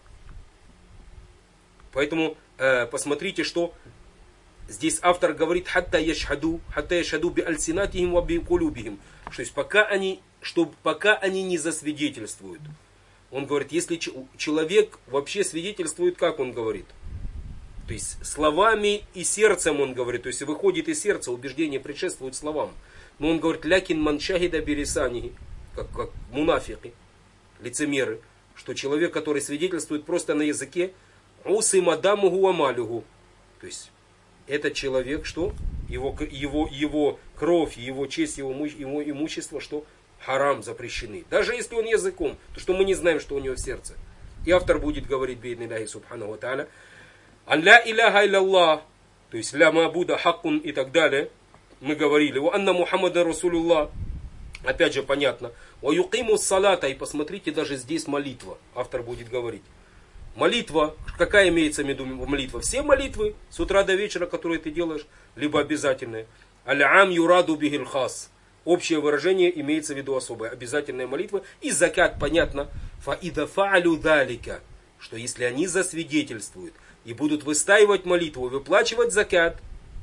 Поэтому посмотрите, что здесь автор говорит, хатта яшхаду би альсинатихим ва би кулюбихим. То есть пока они не засвидетельствуют. Он говорит, если человек вообще свидетельствует, как он говорит? То есть словами и сердцем он говорит. То есть выходит из сердца, убеждение предшествует словам. Но он говорит, лякин ман шахида бирисанихи, как мунафики, лицемеры, что человек, который свидетельствует просто на языке, усы мадамуху амалюху. То есть этот человек, что его кровь, его честь, его имущество, что харам запрещены. Даже если он языком, то что мы не знаем, что у него в сердце. И автор будет говорить, бейдниллахи субхану ва тааля, ан ля иляха илlallah, то есть ля маабуда хаккун и так далее. Мы говорили, ва анна Мухаммада Расулуллах, опять же понятно. Ва юқиму салата, и посмотрите, даже здесь молитва. Автор будет говорить. Молитва, какая имеется в виду молитва? Все молитвы с утра до вечера, которые ты делаешь, либо обязательные. Аль-ам юраду бихил хас. Общее выражение имеется в виду особое. Обязательная молитва. И закат, понятно. Фаида фаалю далика. Что если они засвидетельствуют и будут выстаивать молитву, выплачивать закат,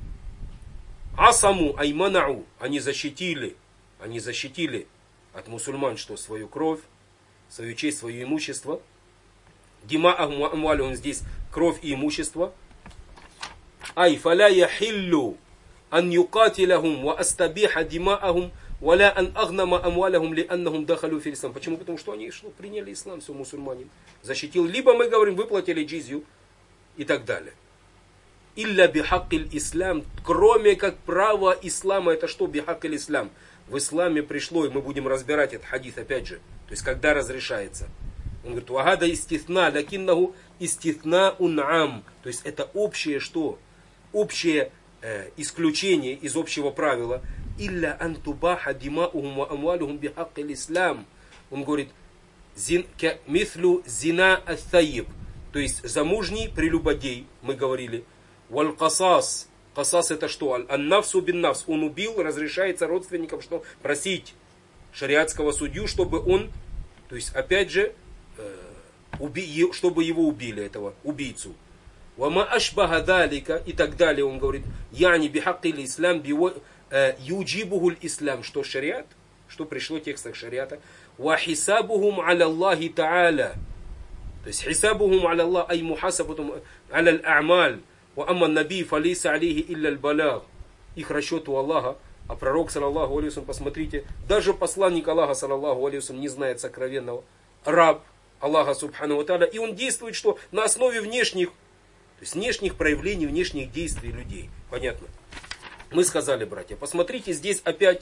асаму айманау. Они защитили от мусульман, что свою кровь, свою честь, свое имущество. Димаахум ва амвалюхум, здесь кровь и имущество. Ай фаля яхиллу ан юкатилахум ва астабиха димаахум валя ан агнама амвалахум ли аннахум дахалю фи ислам. Почему? Потому что они приняли ислам, все мусульмане. Защитил. Либо мы говорим, выплатили джизью и так далее. Илля бихаккиль ислам, кроме как право ислама, это что бихаккиль ислам? В исламе пришло, и мы будем разбирать этот хадис опять же. То есть когда разрешается. Он говорит, вагада истithна, лакиннаху истithна ун'ам. То есть это общее что? Общее исключение из общего правила. Илля антубаха димаухум ва амвалухум бихаккиль ислам. Он говорит, мithlu зина ат-тайиб. То есть замужний прелюбодей, мы говорили. Валь касас. Касас это что? Ан-нафсу бин-нафс. Он убил, разрешается родственникам что? Просить шариатского судью, чтобы он, то есть опять же, чтобы его убили, этого убийцу. Вама ашбаха далика и так далее, он говорит, яни бихаккиль ислам юджибухуль ислам, что шариат, что пришло в текстах шариата, ва хисабухум аля Аллахи та'аля, то есть хисабухум аля Аллах, ай мухасабутум аля аль-а'маль, ва амма наби фалиса алейхи илля аль-балаг, их расчет у Аллаха, а пророк, саллаллаху алейхи, посмотрите, даже посланник Аллаха, саллаллаху алейхи, не знает сокровенного, раб Аллаха субхану ва тааля, и он действует что? На основе внешних, то есть внешних проявлений, внешних действий людей. Понятно? Мы сказали, братья, посмотрите, здесь опять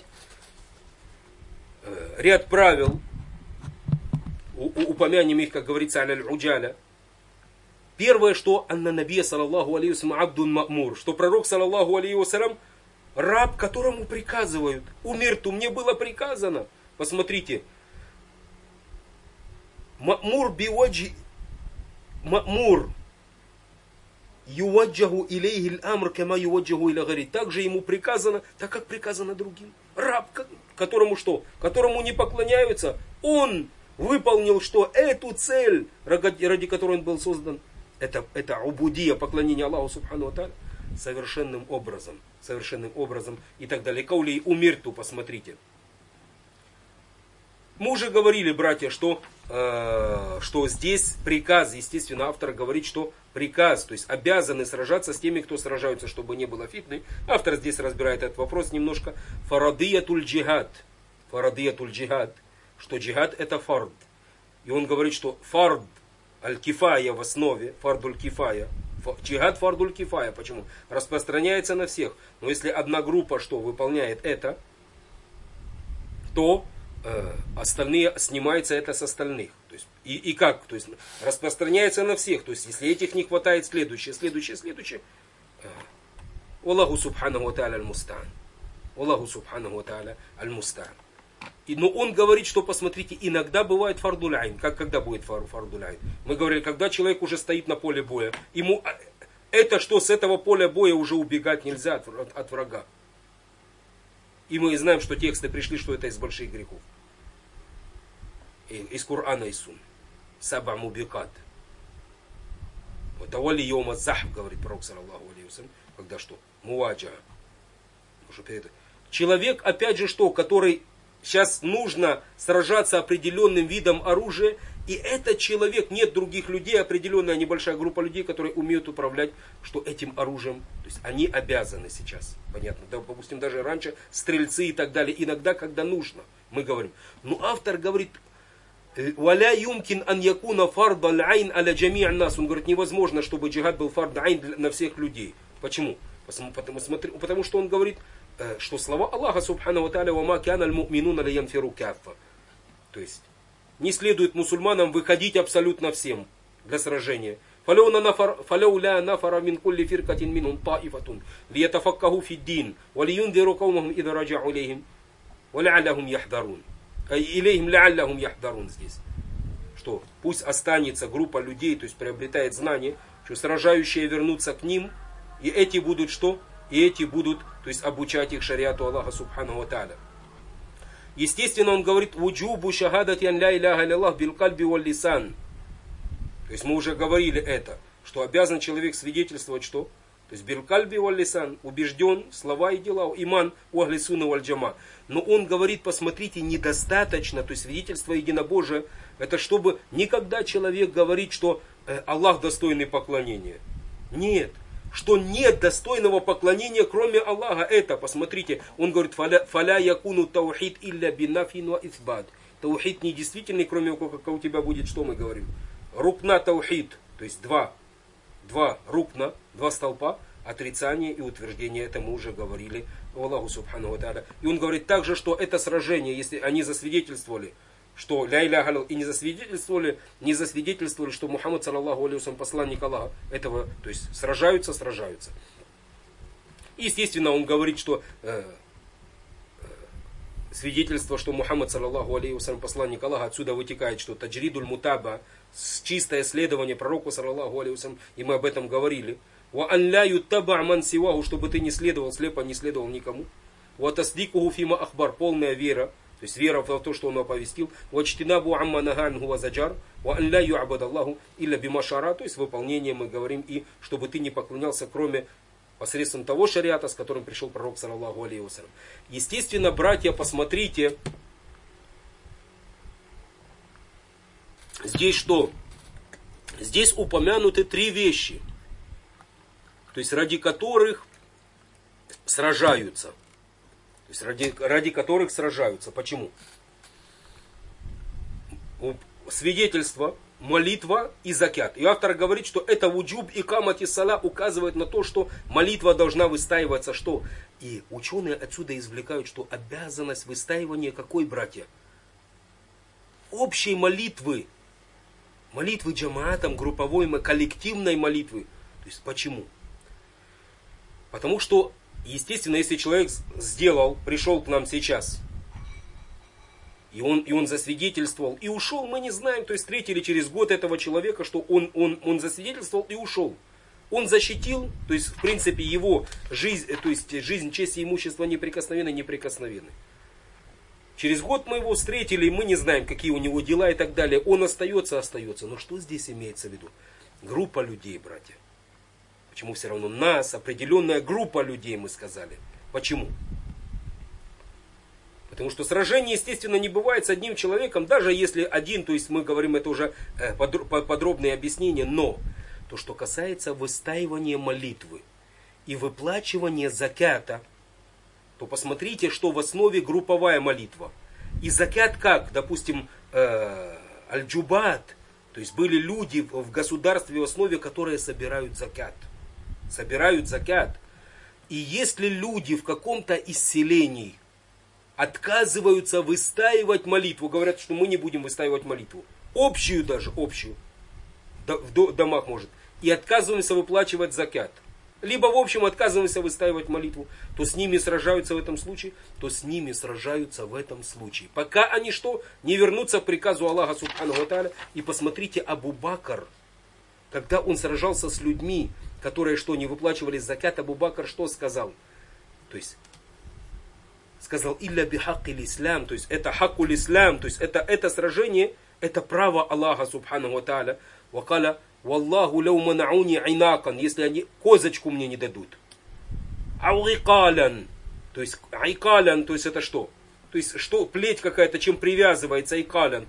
ряд правил, упомянем их, как говорится, аль-уджаля. Первое, что анна набия, саллаллаху алейхи вассалям, абдун ма'мур, что пророк, саллаллаху алейхи вассалям, раб, которому приказывают. Умирту, мне было приказано. Посмотрите, Ма'мур биwajhi Ма'мур юваджаху илейхи аль-амр кама юваджаху иля гайри. Также ему приказано, так как приказано другим. Раб, которому что? Которому не поклоняются. Он выполнил что? Эту цель, ради которой он был создан. Это убудия, поклонение Аллаху субхану ва тааля. Совершенным образом и так далее. Каули умирту, посмотрите. Мы уже говорили, братья, что здесь приказ, естественно, автор говорит, что приказ, то есть обязаны сражаться с теми, кто сражаются, чтобы не было фитны. Автор здесь разбирает этот вопрос немножко. Фарадиятуль джихад, что джихад это фард. И он говорит, что фард аль-кифая в основе, фардуль-кифая. Джихад фардуль-кифая. Почему? Распространяется на всех. Но если одна группа что выполняет это, то остальные, снимается это с остальных. То есть, и как? То есть распространяется на всех. То есть если этих не хватает, следующее. Аллаху субханаху ва тааля аль-мустаан. Аллаху субханаху ва тааля аль-мустаан. Но он говорит, что, посмотрите, иногда бывает фардуль айн. Когда будет фардуль айн? Мы говорили, когда человек уже стоит на поле боя. Ему это что, с этого поля боя уже убегать нельзя от врага. И мы знаем, что тексты пришли, что это из больших грехов. Из Корана и Сунны. Саба мубикат. Вот авали йома захб, говорит пророк, саллаллаху алейхи вассалям, когда что? Муаджа. Человек, опять же, что, который сейчас нужно сражаться определенным видом оружия, и этот человек, нет других людей, определенная небольшая группа людей, которые умеют управлять, что этим оружием, то есть они обязаны сейчас, понятно, да, допустим, даже раньше стрельцы и так далее, иногда, когда нужно, мы говорим. Но автор говорит, «Валя юмкин ан якуна фарда аль-айн аля джами' ан-нас». Он говорит, невозможно, чтобы джихад был фард айн на всех людей. Почему? Потому что он говорит, что слова Аллаха субхану ва тааля, «Вама кяна аль-му'минуна лиянфиру каффа». То есть, не следует мусульманам выходить абсолютно всем для сражения. فَلَوْلَا نَفَرَ مِنْ كُلِّ فِرْقَةٍ مِنْهُمْ طَائِفَةٌ لِيَتَفَقَّهُوا فِي الدِّينِ وَلِيُنْذِرُوا قَوْمَهُمْ إِذَا رَجَعُوا إِلَيْهِمْ وَلَعَلَّهُمْ يَحْذَرُونَ. إِلَيْهِمْ لَعَلَّهُمْ يَحْذَرُونَ здесь. Что пусть останется группа людей, то есть приобретает знание, что сражающие вернутся к ним, и эти будут что? И эти будут, то есть обучать их шариату Аллаха субхану ва тааля. Естественно, он говорит, «Вуджубу шахадати ан ля иляха илlallah бил кальби валь лисан». То есть мы уже говорили это, что обязан человек свидетельствовать что? То есть бил кальби валь лисан, убежден, слова и дела, иман у ахли сунны валь джама. Но он говорит, посмотрите, недостаточно, то есть свидетельство единобожия, это чтобы никогда человек говорит, что Аллах достойный поклонения. Нет. Что нет достойного поклонения, кроме Аллаха. Это, посмотрите, он говорит, «Фаля якуну таухид илля бинафин ва исбат». Таухид недействительный, кроме того, как у тебя будет, что мы говорим? Рукна таухид, то есть два рукна, два столпа, отрицание и утверждение. Это мы уже говорили Аллаху субхану ва тааля. И он говорит также, что это сражение, если они засвидетельствовали, что ля иляха илlallah, и не засвидетельствовали, что Мухаммад саллаллаху алейхи вассалям посланник Аллаха, этого, то есть сражаются. И, естественно, он говорит, что свидетельство, что Мухаммад саллаллаху алейхи вассалям посланник Аллаха, отсюда вытекает, что таджридуль мутаба, чистое следование пророку саллаллаху алейхи вассалям, и мы об этом говорили. Ва ан ля юттаба ман сиваху, чтобы ты не следовал, слепо не следовал никому. Ва тасдикуху фима ахбар, полная вера. То есть вера в то, что он оповестил. «Вачтинабу амма наганху вазаджар, ва ан ля ю'абадаллаху илля бимашара». То есть выполнение мы говорим, и чтобы ты не поклонялся, кроме посредством того шариата, с которым пришел пророк, саллаллаху алейхи вассалям. Естественно, братья, посмотрите, здесь что? Здесь упомянуты три вещи, то есть ради которых сражаются. То есть ради которых сражаются. Почему? Свидетельство, молитва и закят. И автор говорит, что это вуджуб и камати сала указывает на то, что молитва должна выстаиваться. Что? И ученые отсюда извлекают, что обязанность выстаивания какой, братья? Общей молитвы. Молитвы джамаатом, групповой, коллективной молитвы. То есть почему? Потому что естественно, если человек пришел к нам сейчас, и он засвидетельствовал и ушел, мы не знаем, то есть встретили через год этого человека, что он засвидетельствовал и ушел. Он защитил, то есть в принципе его жизнь, то есть жизнь, честь и имущество неприкосновенны. Через год мы его встретили, и мы не знаем, какие у него дела и так далее. Он остается. Но что здесь имеется в виду? Группа людей, братья. Почему все равно нас, определенная группа людей, мы сказали. Почему? Потому что сражение, естественно, не бывает с одним человеком, даже если один, то есть мы говорим, это уже подробные объяснения, но то, что касается выстаивания молитвы и выплачивания закята, то посмотрите, что в основе групповая молитва. И закят как? Допустим, аль-джубат, то есть были люди в государстве в основе, которые собирают закят. И если люди в каком-то из селений отказываются выстаивать молитву. Говорят, что мы не будем выстаивать молитву. Общую даже, общую. В домах может. И отказываемся выплачивать закят. Либо в общем отказываемся выстаивать молитву. То с ними сражаются в этом случае. Пока они что? Не вернутся к приказу Аллаха Субханаху ва Тааля. И посмотрите, Абу Бакр, когда он сражался с людьми, которые что, не выплачивали закят, Абу Бакр что сказал? То есть сказал, илля бихаккил ислам, то есть это хаккуль ислам, то есть это сражение, это право Аллаха Субханаху ва Тааля. Вакаля, валлаху лау манауни айнакан, если они козочку мне не дадут. Ауикалян, то есть айкалян, то есть это что? То есть что, плеть какая-то, чем привязывается айкалян.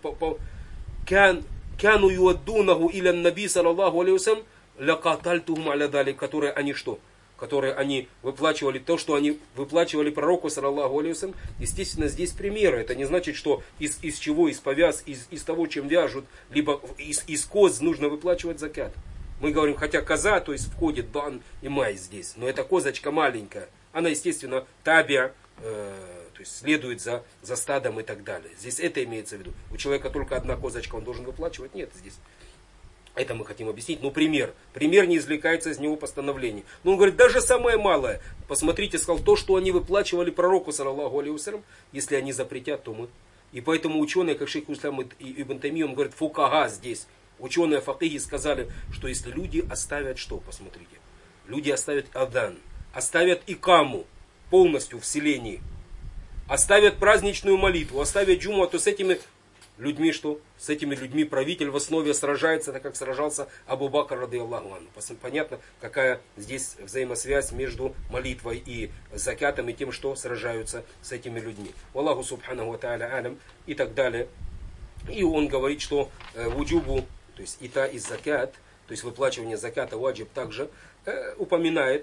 Кяну юаддунаху иля наби саллаллаху алейхи вассалям лакатальтухум аля далик, которые они что? Которые они выплачивали, то, что они выплачивали пророку, саллаллаху алейхи вассалям. Естественно, здесь примеры. Это не значит, что из чего, из повяз, из того, чем вяжут, либо из коз нужно выплачивать закят. Мы говорим, хотя коза, то есть входит дан и май здесь. Но эта козочка маленькая. Она, естественно, табия, то есть следует за стадом и так далее. Здесь это имеется в виду. У человека только одна козочка, он должен выплачивать. Нет, здесь. Это мы хотим объяснить. Ну, пример. Пример не извлекается из него постановлений. Но он говорит, даже самое малое. Посмотрите, сказал, то, что они выплачивали пророку, саллаллаху алейхи вассалям, если они запретят, то мы. И поэтому ученые, как шейх Ислам и Ибн Таймия, он говорит, фукага здесь. Ученые факихи сказали, что если люди оставят что, посмотрите. Люди оставят адан, оставят икаму полностью в селении, оставят праздничную молитву, оставят джуму, то с этими людьми что? С этими людьми правитель в основе сражается, так как сражался Абу Бакр ради Аллаху анху. Понятно, какая здесь взаимосвязь между молитвой и закятом и тем, что сражаются с этими людьми. Аллаху субханаху ва тааля алям и так далее. И он говорит, что вуджубу, то есть ита и закят, то есть выплачивание заката ваджиб также упоминает.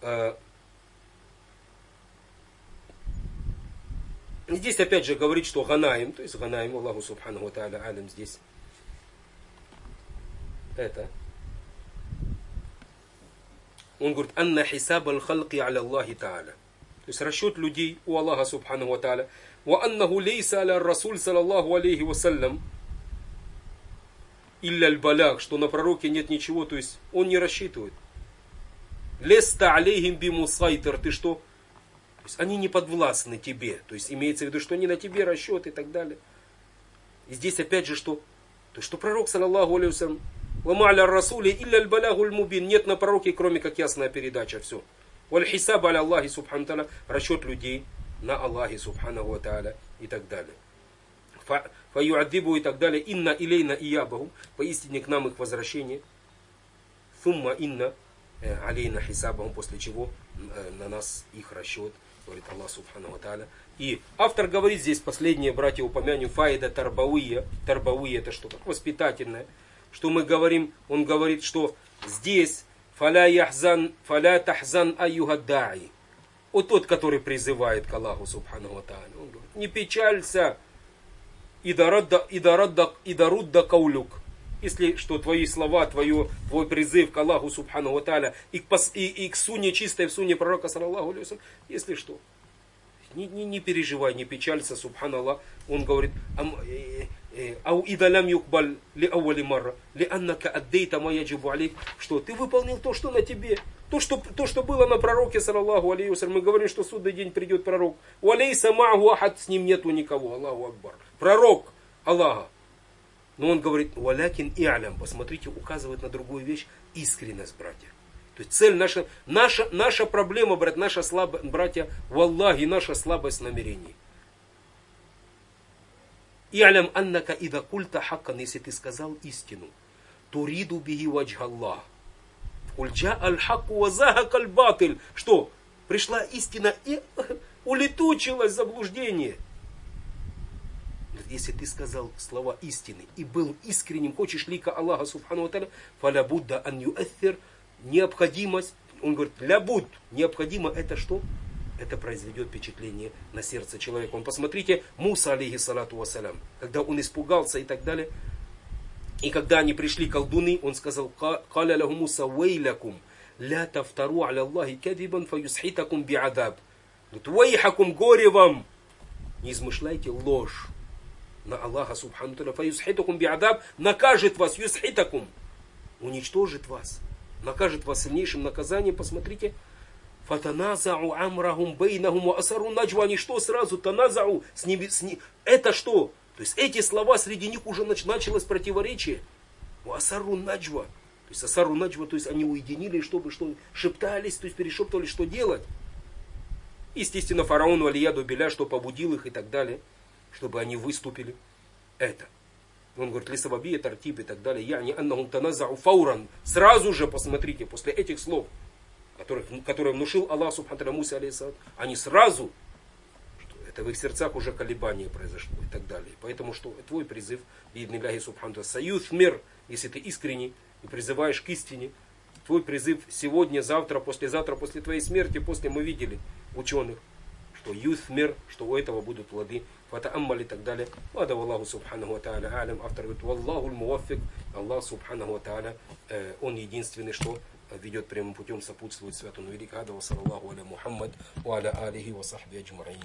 Здесь опять же говорит, что ганаим, то есть ганаим, Аллаху субханаху ва тааля алям здесь. Это. Он говорит, анна хисаб аль-халки аля Аллахи тааля. То есть расчет людей у Аллаха субханаху ва тааля. Ва аннаху лейса аля расуль саллаллаху алейхи вассалям илля аль-баляг, что на пророке нет ничего, то есть он не рассчитывает. Леста алейхим бимусайтер, ты что? Они не подвластны тебе. То есть имеется в виду, что не на тебе расчет и так далее. И здесь опять же что? То, что пророк, саллаллаху алейхи вассалям, лама аля расуле илля аль-балягуль мубин. Нет на пророке, кроме как ясная передача. Все. Валь хисаб аля Аллахи субхану тааля. Расчет людей на Аллахе субханаху ва тааля и так далее. Фаюаддибу и так далее. Инна илейна иябаху. Поистине к нам их возвращение. Сумма инна алейна хисабаху. После чего на нас их расчет. Говорит Аллах субхану ва тааля. И автор говорит здесь, последнее, братья, упомянем, фаида тарбауия. Тарбауия это что? Как воспитательное. Что мы говорим? Он говорит, что здесь фаля тахзан аюхаддаи. Вот тот, который призывает к Аллаху субхану ва тааля. Он говорит, не печалься, идарудда каулюк. Если что твои слова, твой призыв к Аллаху субхану ва тааля и к сунне чистой, в сунне пророка саллаллаху алейхи вассалям, если что, не переживай, не печалься, субханаллах. Он говорит, ау идалям юкбаль ли ауали марра, ли аннака аддейта ма яджибу алейк, что ты выполнил то, что на тебе, то, что было на пророке, саллаллаху алейхи вассалям. Мы говорим, что судный день придет пророк. Уалейса ма'аху ахад, с ним нету никого, Аллаху акбар. Пророк Аллаха. Но он говорит, валякин и'алям, посмотрите, указывает на другую вещь, искренность, братья. То есть цель наша проблема, наша слабость, братья, валлахи, наша слабость намерений. И'алям аннака ида культа хаккан, если ты сказал истину, туриду биги ваджха Аллах. Ульджа аль-хакку ва захака аль-батиль. Что? Пришла истина и улетучилось заблуждение. Если ты сказал слова истины и был искренним, хочешь лика Аллаха субхану ва тааля, фаля будда ан юэффир, необходимость, он говорит, лябуд, необходимо это что? Это произведет впечатление на сердце человека. Он посмотрите, Муса алейхи салату вассалям, когда он испугался и так далее, и когда они пришли колдуны, он сказал, каля лаху Муса вейлякум, ля тафтару аля Аллахи кадибан фаюсхитакум биадаб. Вейхакум, горе вам, не измышляйте ложь на Аллаха субхану та'аля. Фаюсхитакум би'адаб, накажет вас, юсхитакум, уничтожит вас, накажет вас сильнейшим наказанием. Посмотрите, фатаназау амрахум бейнахум ва асару наджва, они что сразу таназау, это что? То есть эти слова, среди них уже началось противоречие. Ва асару наджва, то есть асару наджва, то есть они уединили, чтобы что, шептались, то есть перешептывались, что делать. Естественно, фараон валияду биля, что побудил их и так далее, чтобы они выступили. Это. Он говорит, лисабабия, тартиб и так далее. Я не аннахум таназау фауран. Сразу же, посмотрите, после этих слов, которые внушил Аллах субхану Мусе алейхиссалам, они сразу, что это в их сердцах уже колебание произошло и так далее. Поэтому что твой призыв, бииднилляхи субхану саюз мир, если ты искренний и призываешь к истине, твой призыв сегодня, завтра, послезавтра, после твоей смерти, после мы видели ученых, что юth мир, что у этого будут плоды, фатааммаль и так далее. Вада Аллаху субханаху ва тааля алям. Автор говорит, валлаху муаффик, Аллах субханаху ва тааля, он единственный, что ведет прямым путем, сопутствует святому великому. Хада ва саллаллаху аля Мухаммад ва аля алихи ва сахби аджмаин.